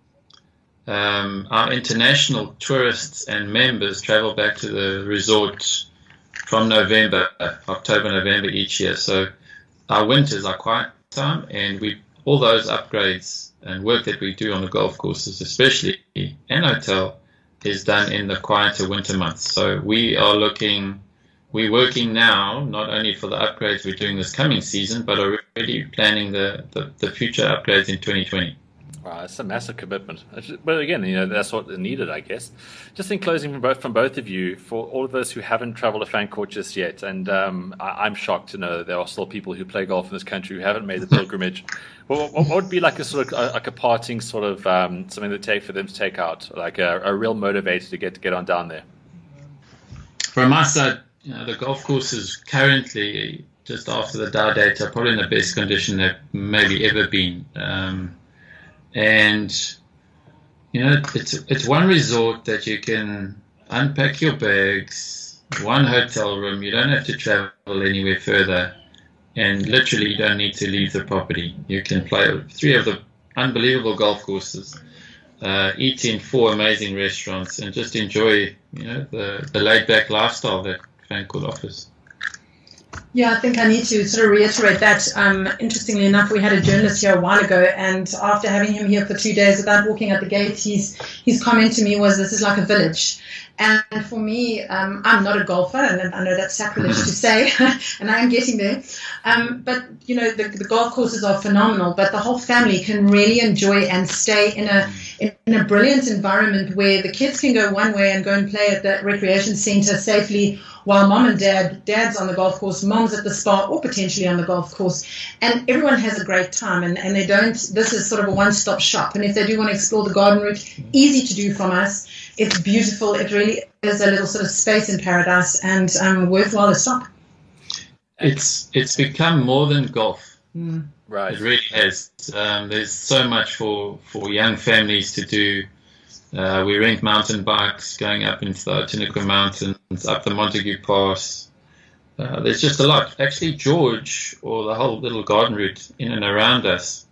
um, our international tourists and members travel back to the resort from November, October, November each year. So our winters are quiet time, and we all those upgrades and work that we do on the golf courses, especially and hotel, is done in the quieter winter months. So we are looking, we're working now not only for the upgrades we're doing this coming season, but already planning the, the, the future upgrades in twenty twenty. Wow, it's a massive commitment. But again, you know, that's what is needed, I guess. Just in closing from both from both of you, for all of those who haven't travelled to Fancourt just yet, and um, I, I'm shocked to know that there are still people who play golf in this country who haven't made the pilgrimage. What, what would be like a sort of a, like a parting sort of um, something to take for them to take out, like a, a real motivator to get to get on down there? From my side, you know, the golf course is currently just after the Dow data, probably in the best condition they've maybe ever been. Um, And, you know, it's it's one resort that you can unpack your bags, one hotel room, you don't have to travel anywhere further, and literally you don't need to leave the property. You can play three of the unbelievable golf courses, uh, eat in four amazing restaurants, and just enjoy, you know, the, the laid-back lifestyle that Fancourt offers. Yeah, I think I need to sort of reiterate that. Um, interestingly enough, we had a journalist here a while ago, and after having him here for two days without walking at the gate, his, his comment to me was, this is like a village. And for me, um, I'm not a golfer, and I know that's sacrilege to say, and I am getting there. Um, but, you know, the, the golf courses are phenomenal, but the whole family can really enjoy and stay in a in, in a brilliant environment where the kids can go one way and go and play at the recreation center safely, while mom and dad, dad's on the golf course, mom's at the spa, or potentially on the golf course. And everyone has a great time, and, and they don't, this is sort of a one-stop shop. And if they do want to explore the garden route, easy to do from us. It's beautiful. It really is a little sort of space in paradise, and um, worthwhile to stop. It's it's become more than golf. Mm. Right. It really has. Um, there's so much for, for young families to do. Uh, we rent mountain bikes going up into the Outeniqua Mountains, up the Montague Pass. Uh, there's just a lot. Actually, George, or the whole little garden route in and around us,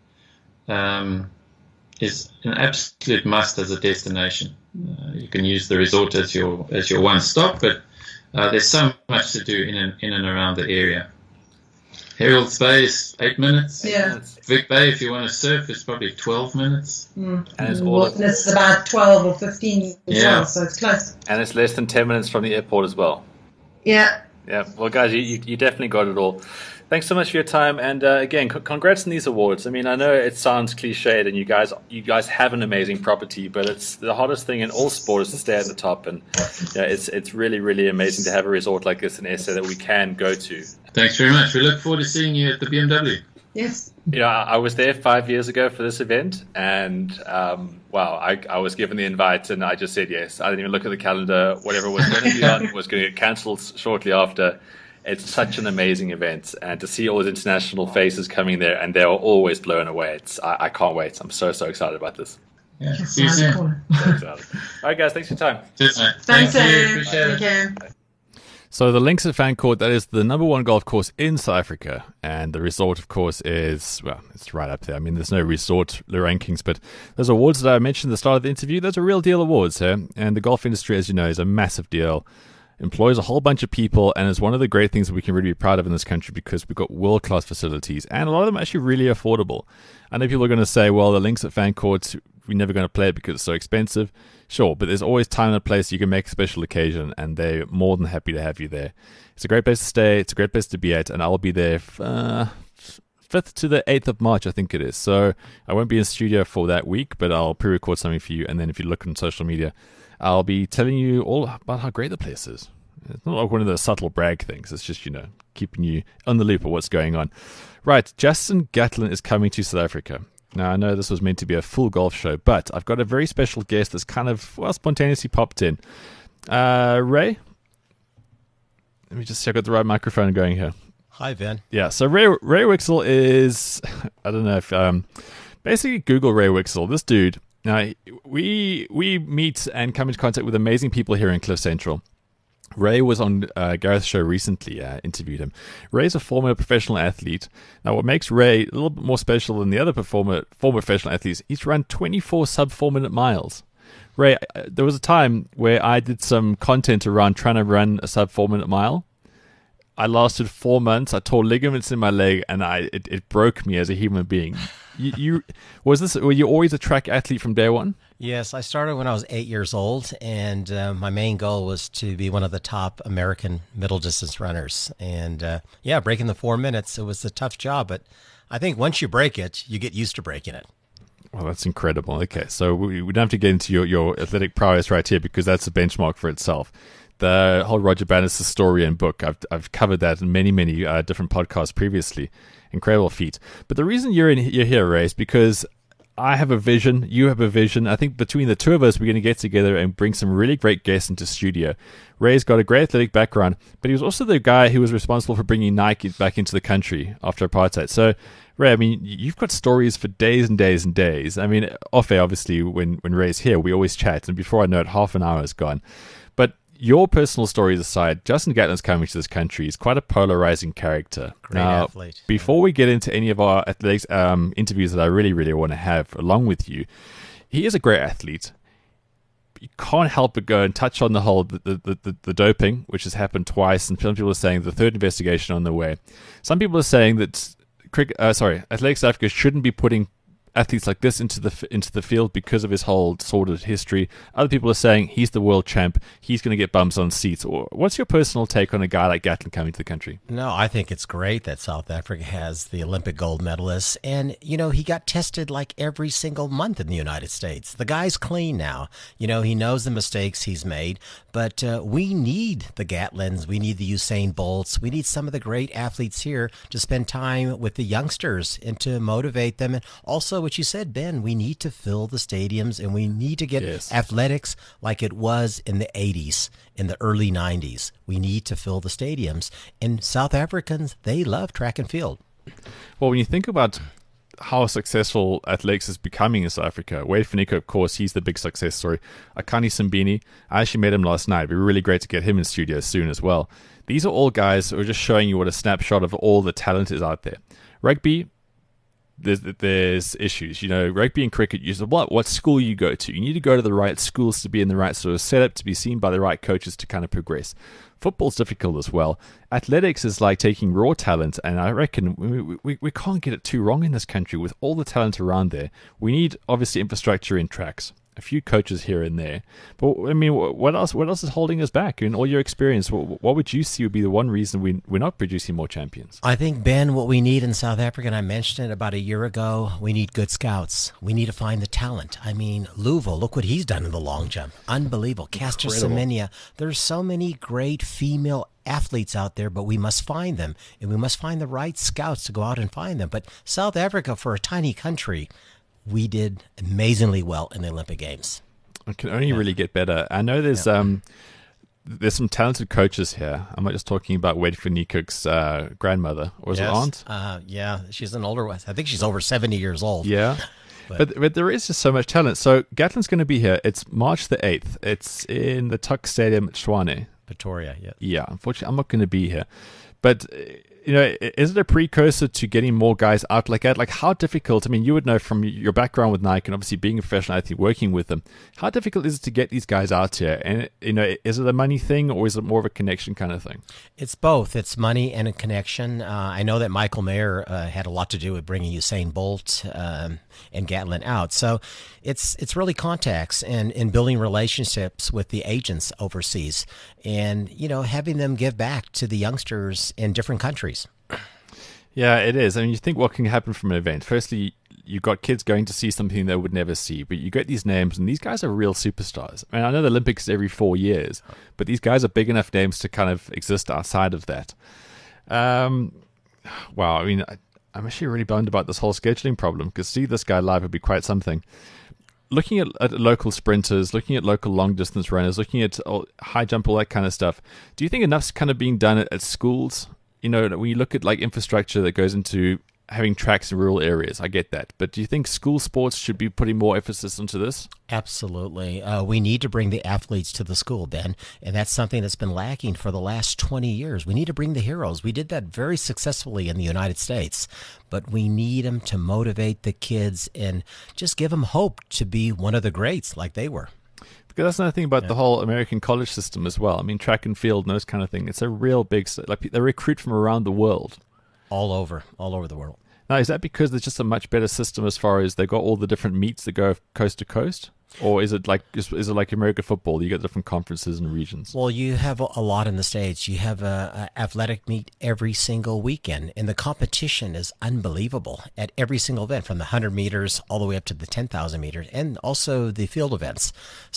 um, is an absolute must as a destination. Uh, you can use the resort as your as your one stop, but uh, there's so much to do in and, in and around the area. Herald's Bay is eight minutes. Yeah. Vic Bay, if you want to surf, is probably twelve minutes. Mm. And it's all of, it's about twelve or fifteen as Yeah. well, so it's close. and it's less than ten minutes from the airport as well. Yeah. Yeah, well, guys, you, you, you definitely got it all. Thanks so much for your time, and uh, again, c- congrats on these awards. I mean, I know it sounds cliched, and you guys you guys have an amazing property, but it's the hardest thing in all sport is to stay at the top, and yeah, it's it's really really amazing to have a resort like this in S A that we can go to. Thanks very much. We look forward to seeing you at the B M W. Yes. You know, I, I was there five years ago for this event, and um, wow, I, I was given the invite, and I just said yes. I didn't even look at the calendar. Whatever was going to be on was going to get cancelled shortly after. It's such an amazing event, and to see all those international faces coming there, and they were always blown away. It's I, I can't wait. I'm so so excited about this. Yeah. Yes, See you nice soon. caller. So excited. All right, guys, thanks for your time. Cheers, mate. Thanks, Thank you. Ed. Appreciate it. Take care. So the Links at Fancourt, that is the number one golf course in South Africa. And the resort, of course, is, well, it's right up there. I mean, there's no resort rankings, but those awards that I mentioned at the start of the interview, those are real deal awards here. And the golf industry, as you know, is a massive deal. Employs a whole bunch of people, and is one of the great things that we can really be proud of in this country, because we've got world-class facilities, and a lot of them are actually really affordable. I know people are going to say, well, the Links at Fancourt we're never going to play it because it's so expensive. Sure, but there's always time and a place you can make a special occasion, and they're more than happy to have you there. It's a great place to stay. It's a great place to be at, and I'll be there uh, fifth to the eighth of March, I think it is. So I won't be in studio for that week, but I'll pre-record something for you, and then if you look on social media, I'll be telling you all about how great the place is. It's not like one of those subtle brag things. It's just, you know, keeping you on the loop of what's going on. Right, Justin Gatlin is coming to South Africa. Now, I know this was meant to be a full golf show, but I've got a very special guest that's kind of, well, spontaneously popped in. Uh, Ray? Let me just see, I've got the right microphone going here. Hi, Ben. Yeah, so Ray, Ray Wixell is, I don't know if, um, basically Google Ray Wixell. This dude, now, we, we meet and come into contact with amazing people here in Cliff Central. Ray was on uh, Gareth's show recently, uh, interviewed him. Ray's a former professional athlete. Now, what makes Ray a little bit more special than the other performer, former professional athletes, he's run twenty-four sub four minute miles. Ray, uh, there was a time where I did some content around trying to run a sub four minute mile. I lasted four months. I tore ligaments in my leg, and I it, it broke me as a human being. You, you was this? Were you always a track athlete from day one? Yes, I started when I was eight years old, and uh, my main goal was to be one of the top American middle distance runners. And uh, yeah, breaking the four minutes, it was a tough job, but I think once you break it, you get used to breaking it. Well, that's incredible. Okay, so we, we don't have to get into your, your athletic prowess right here because that's a benchmark for itself. The whole Roger Bannister story and book, I've I've covered that in many, many uh, different podcasts previously. Incredible feat. But the reason you're in you're here, Ray, is because I have a vision, you have a vision. I think between the two of us, we're going to get together and bring some really great guests into studio. Ray's got a great athletic background, but he was also the guy who was responsible for bringing Nike back into the country after apartheid. So, Ray, I mean, you've got stories for days and days and days. I mean, off air, obviously, when, when Ray's here, we always chat, and before I know it, half an hour is gone. But your personal stories aside, Justin Gatlin's coming to this country. He's quite a polarizing character. Great now, athlete. Before we get into any of our athletics um, interviews that I really, really want to have along with you, he is a great athlete. You can't help but go and touch on the whole the, the, the, the doping, which has happened twice, and some people are saying the third investigation on the way. Some people are saying that cricket, uh, sorry, Athletics South Africa shouldn't be putting athletes like this into the into the field because of his whole sordid history. Other people are saying he's the world champ. He's going to get bumps on seats. Or what's your personal take on a guy like Gatlin coming to the country? No, I think it's great that South Africa has the Olympic gold medalists. And, you know, he got tested like every single month in the United States. The guy's clean now. You know, he knows the mistakes he's made. But uh, we need the Gatlins. We need the Usain Bolts. We need some of the great athletes here to spend time with the youngsters and to motivate them. And also, what you said, Ben, we need to fill the stadiums, and we need to get yes. athletics like it was in the eighties, in the early nineties. We need to fill the stadiums. And South Africans, they love track and field. Well, when you think about how successful athletics is becoming in South Africa, Wade Van Niekerk, of course, he's the big success story. Akani Simbini, I actually met him last night. It'd be really great to get him in studio soon as well. These are all guys who are just showing you what a snapshot of all the talent is out there. Rugby, There's, there's issues, you know, rugby and cricket, you say, what, what school you go to. You need to go to the right schools to be in the right sort of setup, to be seen by the right coaches to kind of progress. Football's difficult as well. Athletics is like taking raw talent, and I reckon we, we, we can't get it too wrong in this country with all the talent around there. We need, obviously, infrastructure in tracks. A few coaches here and there, but I mean, what else? What else is holding us back? In all your experience, what, what would you see would be the one reason we we're not producing more champions? I think, Ben, what we need in South Africa, and I mentioned it about a year ago, we need good scouts. We need to find the talent. I mean, Luvo, look what he's done in the long jump, unbelievable. Caster Semenya. There's so many great female athletes out there, but we must find them, and we must find the right scouts to go out and find them. But South Africa, for a tiny country, we did amazingly well in the Olympic Games. It can only yeah. really get better. I know there's yeah. um there's some talented coaches here. I'm not just talking about Wade Van Niekerk's uh, grandmother, or is yes. it aunt? Uh, yeah, she's an older one. I think she's over seventy years old. Yeah. But, but but there is just so much talent. So Gatlin's going to be here. It's March the eighth. It's in the Tuck Stadium at Tshwane. Pretoria, yeah. Yeah, unfortunately, I'm not going to be here. But you know, is it a precursor to getting more guys out like that? Like, how difficult? I mean, you would know from your background with Nike and obviously being a professional athlete working with them. How difficult is it to get these guys out here? And you know, is it a money thing or is it more of a connection kind of thing? It's both. It's money and a connection. Uh, I know that Michael Mayer uh, had a lot to do with bringing Usain Bolt um, and Gatlin out. So it's it's really contacts and, and building relationships with the agents overseas, and you know, having them give back to the youngsters in different countries. Yeah, it is. I mean, you think what can happen from an event. Firstly, you've got kids going to see something they would never see, but you get these names, and these guys are real superstars. I mean, I know the Olympics is every four years, but these guys are big enough names to kind of exist outside of that. Um, wow, I mean, I, I'm actually really bummed about this whole scheduling problem, because see this guy live would be quite something. Looking at, at local sprinters, looking at local long-distance runners, looking at all, high jump, all that kind of stuff, do you think enough's kind of being done at, at schools? You know, when you look at like infrastructure that goes into having tracks in rural areas, I get that. But do you think school sports should be putting more emphasis into this? Absolutely. Uh, we need to bring the athletes to the school, Ben, and that's something that's been lacking for the last twenty years. We need to bring the heroes. We did that very successfully in the United States, but we need them to motivate the kids and just give them hope to be one of the greats like they were. Because that's another thing about yeah. the whole American college system as well. I mean, track and field and those kind of thing. It's a real big, like they recruit from around the world. All over, all over the world. Now, is that because there's just a much better system as far as they've got all the different meets that go coast to coast? Or is it like is, is it like American football? You get different conferences and regions. Well, you have a lot in the States. You have a, a athletic meet every single weekend, and the competition is unbelievable at every single event, from the one hundred meters all the way up to the ten thousand meters, and also the field events.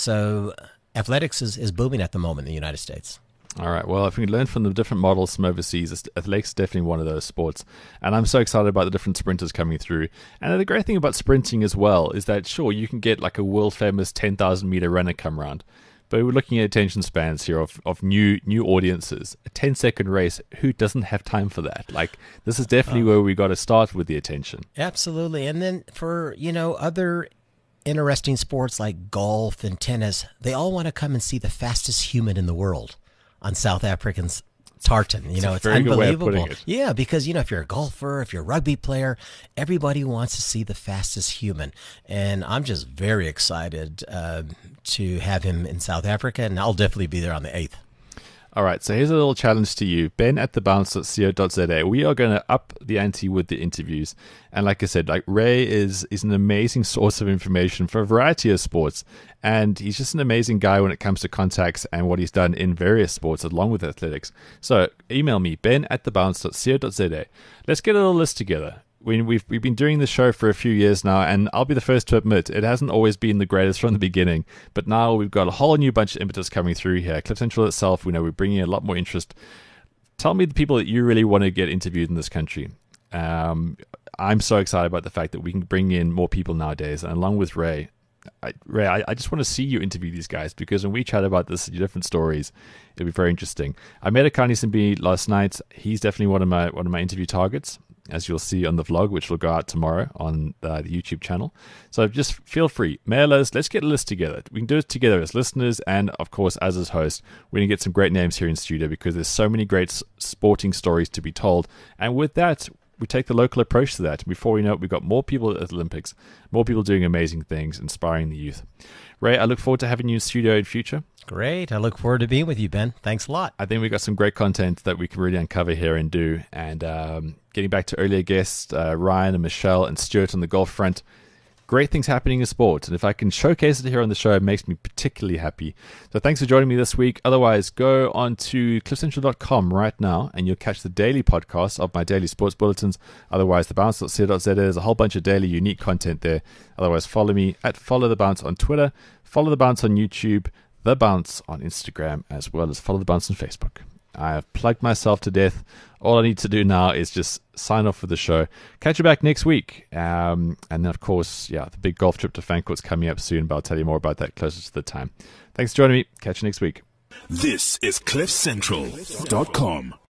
So athletics is, is booming at the moment in the United States. All right. Well, if we learn from the different models from overseas, athletics is definitely one of those sports. And I'm so excited about the different sprinters coming through. And the great thing about sprinting as well is that, sure, you can get like a world-famous ten thousand meter runner come around. But we're looking at attention spans here of, of new new audiences. A ten-second race, who doesn't have time for that? Like, this is definitely oh. where we got to start with the attention. Absolutely. And then for, you know, other interesting sports like golf and tennis, they all want to come and see the fastest human in the world on South African's tartan. You it's know, it's very unbelievable. Good way of putting it. Yeah, because, you know, if you're a golfer, if you're a rugby player, everybody wants to see the fastest human. And I'm just very excited uh, to have him in South Africa, and I'll definitely be there on the eighth. All right, so here's a little challenge to you. Ben at the bounce dot co dot za. We are going to up the ante with the interviews. And like I said, like Ray is is an amazing source of information for a variety of sports. And he's just an amazing guy when it comes to contacts and what he's done in various sports along with athletics. So email me, ben at the bounce dot co dot za. Let's get a little list together. We, we've we've been doing this show for a few years now, and I'll be the first to admit it hasn't always been the greatest from the beginning. But now we've got a whole new bunch of impetus coming through here. Cliff Central itself, we know we're bringing in a lot more interest. Tell me the people that you really want to get interviewed in this country. Um, I'm so excited about the fact that we can bring in more people nowadays, and along with Ray. I, Ray, I, I just want to see you interview these guys, because when we chat about this, different stories, it'll be very interesting. I met Akani Simbi last night. He's definitely one of my one of my interview targets, as you'll see on the vlog, which will go out tomorrow on uh, the YouTube channel. So just feel free, mail us. Let's get a list together. We can do it together as listeners, and of course as his host. We're going to get some great names here in studio, because there's so many great s- sporting stories to be told. And with that, we take the local approach to that. Before we know it, we've got more people at the Olympics, more people doing amazing things, inspiring the youth. Ray, I look forward to having you in studio in future. Great. I look forward to being with you, Ben. Thanks a lot. I think we got some great content that we can really uncover here and do. And um, getting back to earlier guests, uh, Ryan and Michelle and Stuart on the golf front, great things happening in sport. And if I can showcase it here on the show, it makes me particularly happy. So thanks for joining me this week. Otherwise, go on to cliff central dot com right now, and you'll catch the daily podcast of my daily sports bulletins. Otherwise, the bounce dot co dot za, there's a whole bunch of daily unique content there. Otherwise, follow me at Follow the Bounce on Twitter, Follow the Bounce on YouTube, The Bounce on Instagram, as well as Follow the Bounce on Facebook. I have plugged myself to death. All I need to do now is just sign off for the show. Catch you back next week. Um, and then, of course, yeah, the big golf trip to Fancourt's coming up soon, but I'll tell you more about that closer to the time. Thanks for joining me. Catch you next week. This is cliff central dot com.